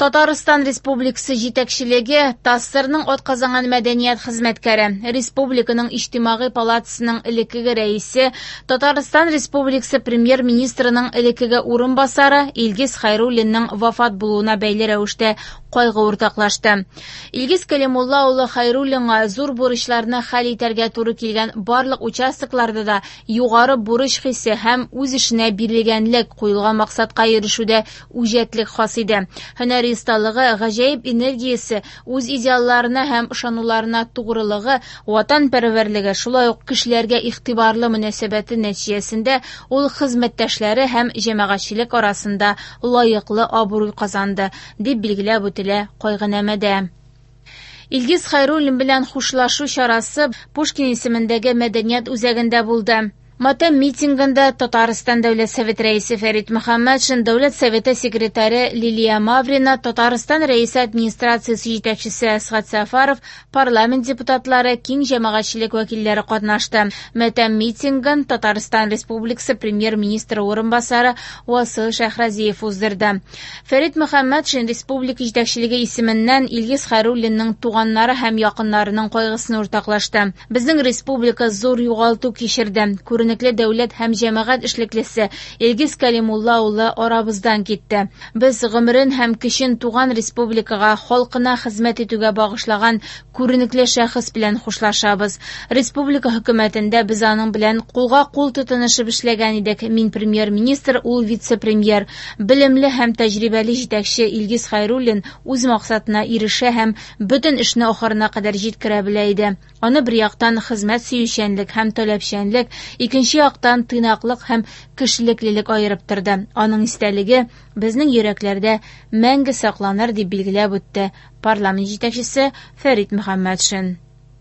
Татарстан Республикасы җитәкчелеге Тассырның атказанган мәдәният хезмәткәре, Республиканың Иҗтимагый палатасының элеккеге рәисе, Татарстан Республикасы премьер-министрының элеккеге урынбасары Илгиз Хәйруллинның вафат булуына бәйле рәвештә кайгы уртаклашты. Илгиз Кәлимулла улы Хәйруллинга зур бурычларны хәл итәргә туры килгән барлык участокларда да югары бурыч хиссе һәм үз эшенә бирелгәнлек, куелган максатка ирешүдә үҗәтлек хас иде. Һөнәри осталыгы, гаҗәеп энергиясе, үз идеалларына һәм ышануларына тугрылыгы, ватанпәрвәрлеге, шулай ук кешеләргә игътибарлы мөнәсәбәте нәтиҗәсендә ул хезмәттәшләре һәм җәмәгатьчелек арасында лаеклы абруй казанды, дип билгеләп үтелә кайгынамәдә. Илгиз Хәйруллин белән хушлашу чарасы Пушкин исемендәге мәдәният үзәгендә булды. Матәм митингында Татарстан Дәүләт Совет рәисе Фәрит Мөхәммәтшин, Дәүләт Советы секретаре Лилия Маврина, Татарстан рәисе администрациясе җитәкчесе Әсгать Сәфаров, парламент депутатлары, киң җәмәгатьчелек вәкилләре катнашты. Матәм митингын Татарстан Республикасы премьер-министры урынбасары Васил Шәһрәзиев уздырды. Фәрит Мөхәммәтшин республика җитәкчелеге исеменнән Илгиз Хәйруллинның туганнары һәм якыннарының кайгысын уртаклашты. Безнең республика зур югалту кичерде. Күренекле дәүләт һәм җәмәгать эшлеклесе Илгиз Кәлимулла улы арабыздан китте. Без гомерен һәм көчен туган республикага, халкына хезмәт итүгә багышлаган күренекле шәхес белән хушлашабыз. Республика хөкүмәтендә без аның белән кулга-кул тотынышып эшләгән идек. Мин премьер-министр, ул вице-премьер. Белемле һәм тәҗрибәле җитәкче Илгиз Хәйруллин үз максатына ирешә һәм бөтен эшне ахырына кадәр җиткерә белә иде. Аны бер яктан хезмәт сөючәнлек һәм таләпчәнлек, икенче яктан тыйнаклык һәм кешелеклелек аерып торды. Аның истәлеге безнең йөрәкләрдә мәңге сакланыр, дип билгеләп үтте парламент җитәкчесе Фәрит Мөхәммәтшин.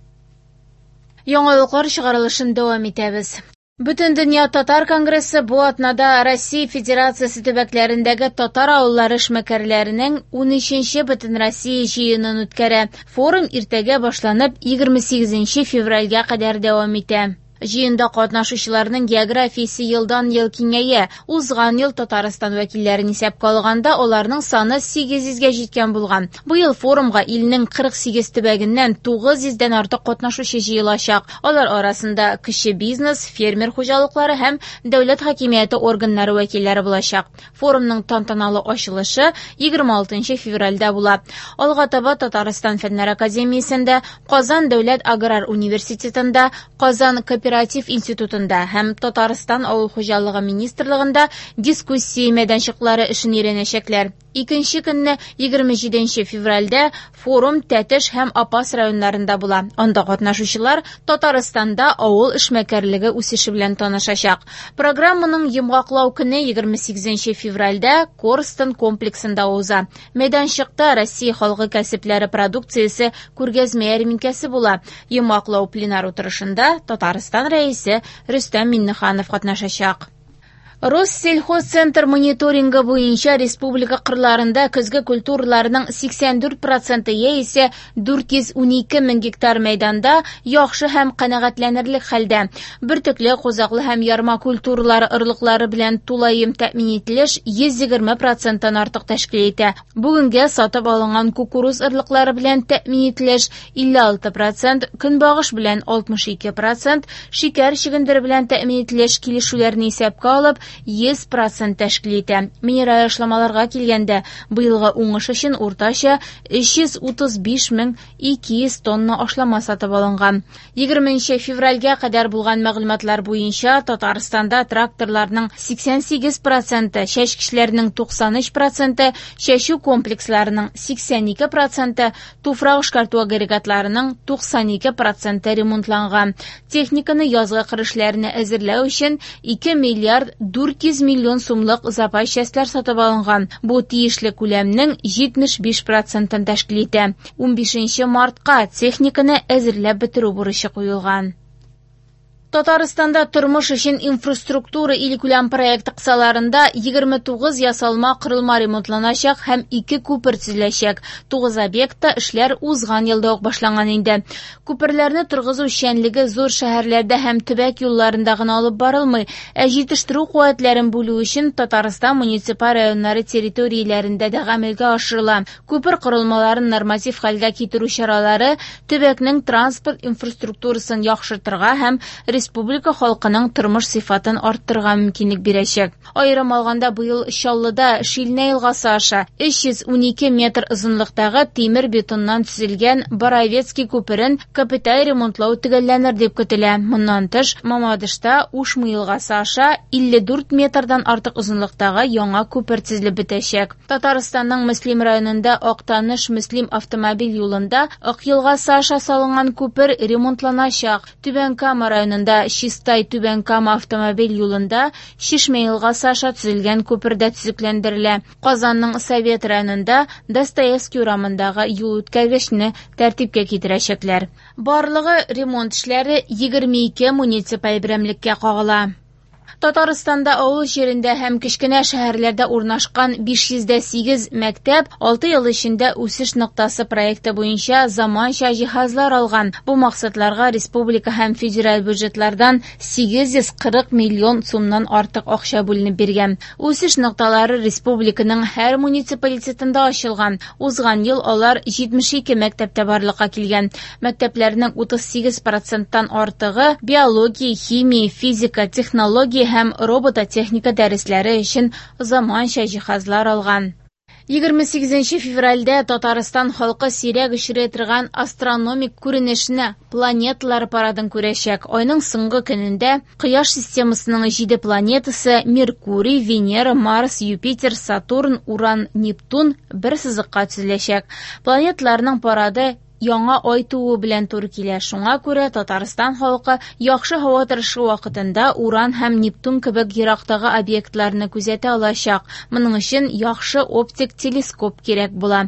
Яңалыклар чыгарылышын дәвам итәбез. Бөтен дөнья татар конгрессы бу атнада Россия Федерациясе төбәкләрендәге татар авыллары эшмәкәрләренең 13-нче бөтен Россия җыенын үткәрә. Форум иртәгә башланып 28 февральгә кадәр дәвам итә. Җыенда катнашучыларның географиясе елдан-ел киңәя. Узган ел Татарстан вәкилләрен исәпкә алганда аларның саны 800-гә җиткән булган. Быел форумга илнең 48 төбәгеннән 900-дән артык катнашучы җыелачак. Алар арасында кече бизнес, фермер хуҗалыклары һәм дәүләт хакимияте органнары вәкилләре булачак. Форумның тантаналы ачылышы 26 февральдә була. Алга таба Татарстан Фәннәр академиясендә, Казан дәүләт аграр университетында, Казан кооператив институтында һәм Татарстан авыл хуҗалыгы министрлыгында дискуссия мәйданчыклары эшен өйрәнәчәкләр. Икенче көнне 27 февральдә форум Тәтеш һәм Апас районнарында була. Анда катнашучылар Татарстанда авыл эшмәкәрлеге үсеше белән танышачак. Программаның йомгаклау көне 28 февральдә Корстон комплексында уза. Мәйданчыкта Россия халкы кәсепләре продукциясе күргәзмә ярминкәсе була. Йомгаклау пленар утырышында Татарстан рәисе Рөстәм Миннеханов катнашачак. Россельхозцентр мониторинги буенча республика кырларында көзге культураларының 84% яисә 412 мең гектар мәйданда яхшы һәм канәгатьләнерлек хәлдә. Бөртекле, кузаклы һәм ярма культуралары ырлыклары белән тулаем тәэмин ителеш 120%-тан артык тәшкил итә. Бүгенгә сатып алынган кукуруз ырлыклары белән тәэмин ителеш 56%, көнбагыш белән 62%, шикәр чигендере белән тәэмин ителеш килешүләрне исәпкә алып 100% тәшкил итә. Минераль эшламаларга килгәндә, быелгы уңыш өчен уртача 335,200 тонна ашлама сатып алынган. 20 февральгә кадәр булган мәгълүматлар буенча Татарстанда тракторларның 88%, чәчкечләрнең 93%, чәчү комплексларының 82%, туфрак эшкәртү агрегатларының 92% ремонтланган. Техниканы язгы кырышларны әзерләү өчен 2 миллиард 400 миллион сумлык запас частьләр сатып алынган. Бу тиешле күләмнең 75%-ын тәшкил итә. 15 мартка техниканы әзерләп бетерү бурычы куелган. Татарстанда тормыш өчен инфраструктура илкүләм проект кысаларында 29 ясалма кырылма ремонтланачак һәм 2 күпер төзеләчәк. 9 объектта эшләр узган елда ук башланган инде. Күперләрне торгызу эшчәнлеге зур шәһәрләрдә һәм төбәк юлларында гына алып барылмый, ә җитештерү куәтләрен бүлү өчен Татарстан муниципаль районнары территорияләрендә дә гамәлгә ашырыла. Күпер корылмаларын норматив хәлгә китерү чаралары төбәкнең транспорт инфраструктурасын яхшыртырга һәм республика халкының тормыш сыйфатын арттырырга мөмкинлек бирәчәк. Аерым алганда быел Чаллыда Шилнә елгасы аша 312 метр озынлыктагы тимер бетоннан төзелгән Боровецкий күперен капиталь ремонтлау төгәлләнер дип көтелә. Моннан тыш, Мамадышта Ушмы елгасы аша 54 метрдан артык озынлыктагы яңа күпер төзелеп бетәчәк. Татарстанның Мөслим районында Актаныш Мөслим автомобиль юлында Ак елгасы аша салынган күпер ремонтланачак. Түбән Кама районында Чистай Түбән Кама автомобиль юлында Шишмә елгасы аша төзелгән күпер дә төзекләндерелә. Казанның Совет районында Достоевский урамындагы юл үткәргечне тәртипкә китерәчәкләр. Барлыгы ремонт эшләре 22 муниципаль берәмлеккә кагыла. Татарстанда авыл җирендә һәм кечкенә шәһәрләрдә урнашкан 508 мәктәп 6 ел эчендә үсеш ноктасы проекты буенча заманча җиһазлар алган. Бу максатларга республика һәм федераль бюджетлардан 840 миллион сумнан артык акча бүленеп биргән. Үсеш нокталары республиканың һәр муниципалитетында ачылган. Узган ел алар 72 мәктәптә барлыкка килгән. Мәктәпләрнең 38% артыгы биология, химия, физика, технология һәм робототехника дәресләре өчен заманча җиһазлар алган. 28 февральдә Татарстан халкы сирәк очрый торган астрономик күренешне планеталар парадын күрәчәк. Айның соңгы көнендә Кояш системасының 7 планетасы Меркурий, Венера, Марс, Юпитер, Сатурн, Уран, Нептун бер сызыкка төзеләчәк. Планеталарның парады яңа ай тууы белән туры килә. Шуңа күрә Татарстан халкы яхшы һава торышы вакытында Уран һәм Нептун кебек ерактагы объектларны күзәтә алачак. Моның өчен яхшы оптик телескоп кирәк була.